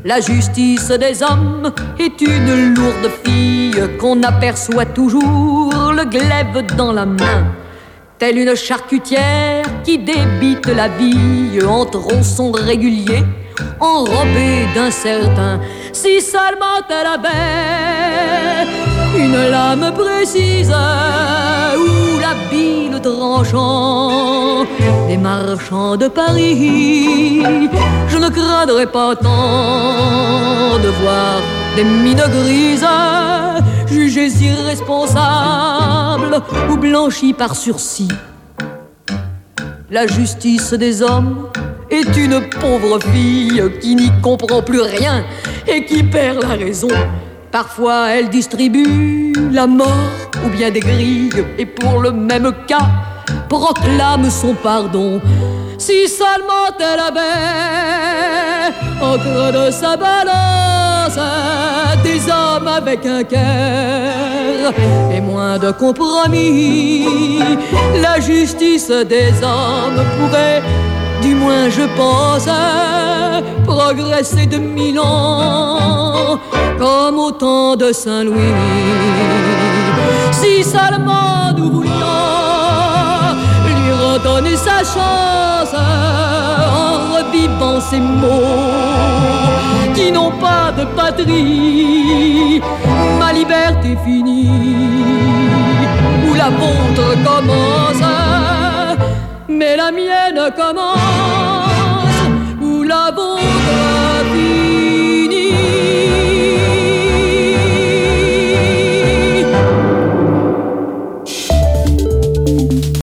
La justice des hommes est une lourde fille qu'on aperçoit toujours le glaive dans la main. Telle une charcutière qui débite la vie en tronçons réguliers, enrobée d'un certain. Si seulement elle avait une lame précise ou l'habile tranchant des marchands de Paris, je ne craindrais pas tant de voir des mines grises jugées irresponsables ou blanchies par sursis. La justice des hommes est une pauvre fille qui n'y comprend plus rien et qui perd la raison. Parfois elle distribue la mort ou bien des grilles et pour le même cas proclame son pardon. Si seulement elle avait au creux de sa balance des hommes avec un cœur et moins de compromis, la justice des hommes pourrait, du moins je pense, progresser de 1000 ans comme au temps de Saint-Louis. Si seulement nous voulions lui redonner sa chance en revivant ces mots qui n'ont pas de patrie. Ma liberté finie, où la vôtre commence, mais la mienne commence, où la vôtre